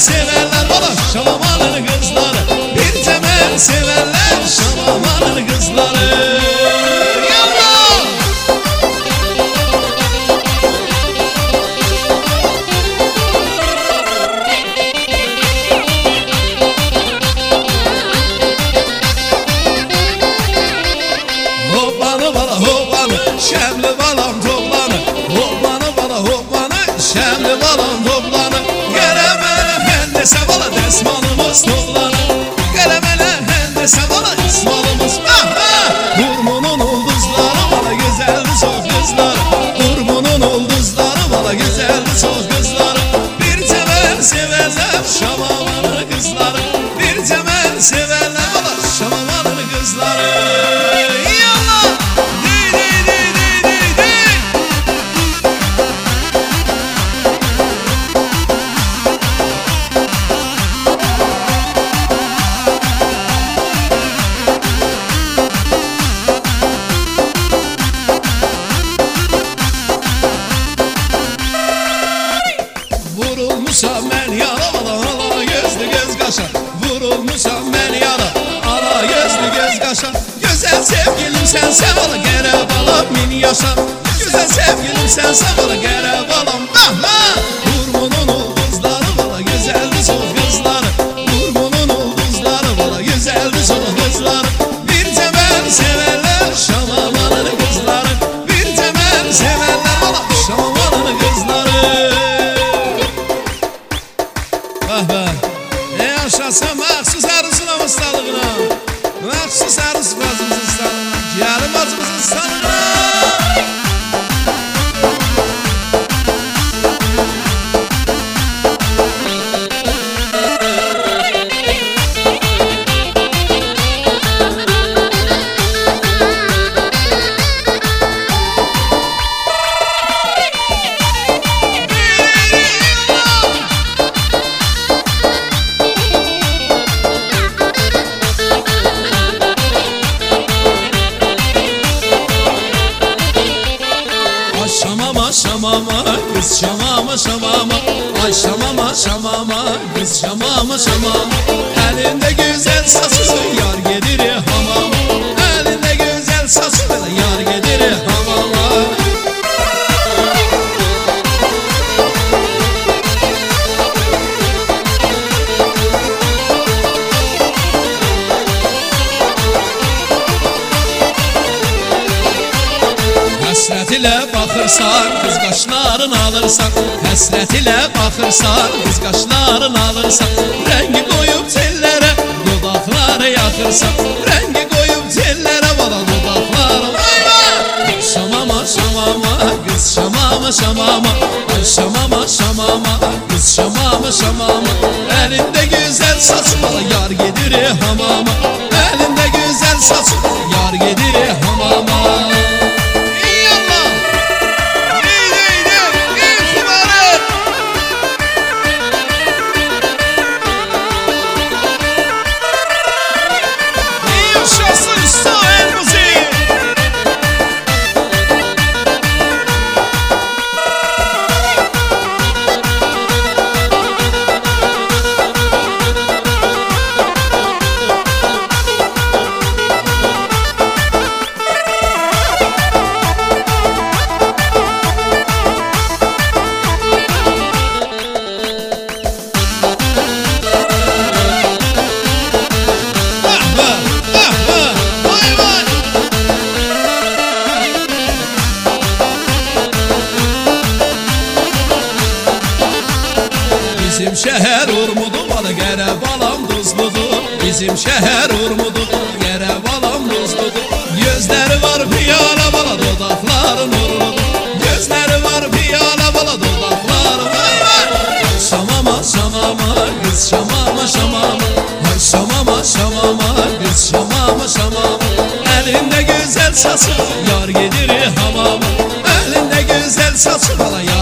severler valla Şamamanın kızları. Bir temel severler Şamamanın kızları. Yallah! Hoppanı bala hoppanı şemli balam toplanı. Hoppanı bala hoppanı şemli balam toplanı. Gelemele hendese bala desmanımız toplanı. Gelemele hendese bala desmanımız. Burmunun ulduzları bala güzeldi çok kızlar. Burmunun ulduzları bala güzeldi çok kızlar. Bir temel severler Şamamanın kızları. Bir temel severler bala Şamamanın kızları. Vurulmuşam ben yara bala ala gözlü göz kaşa. Vurulmuşam ben yara ala gözlü göz kaşa. Güzel sevgilim sense bala gere balam min yaşa. Güzel sevgilim sense bala gere balam Burmunun ulduzları bala güzeldi çok kızları. Burmunun ulduzları bala güzeldi çok kızları. Bir temel severler Şamamanın kızları. Bir temel severler bala Şamamanın kızları. Ne yaşasam mahsus arısına ıslalığına. Mahsus arısı bazımızın ıslalığına. Ciğerim bazımızın ıslalığına. Şamama kız şamama şamama. Ay şamama şamama kız şamama şamama. Elinde güzel saçı yar gelir hamama. Elinde güzel saçı yar gelir hamama. Həsrət ilə baxırsan, qız qaşların alırsan. Həsrət ilə baxırsan, qız qaşların alırsan. Rəngi qoyub tellərə, dodaqları yaxırsan. Rəngi qoyub tellərə, bala dodaqları. Ay şamama, şamama, qız şamama, şamama. Ay şamama, şamama, qız şamama, şamama. Əlində gözəl saçı, bala yar gedir hamama. Əlində gözəl saçı, yar gedir hamama. Bizim şehir Urmudu, bala gere balam duzludu. Bizim şehir Urmudu, gere balam duzludu. Gözleri var piyala, bala dodakları nurludu. Gözleri var piyala, bala dodakları nurludu. Şamama, şamama, kız şamama, şamama. Ay şamama, şamama, kız şamama, şamama. Elinde güzel saçı, yar gelir hamama. Elinde güzel saçı, bala yar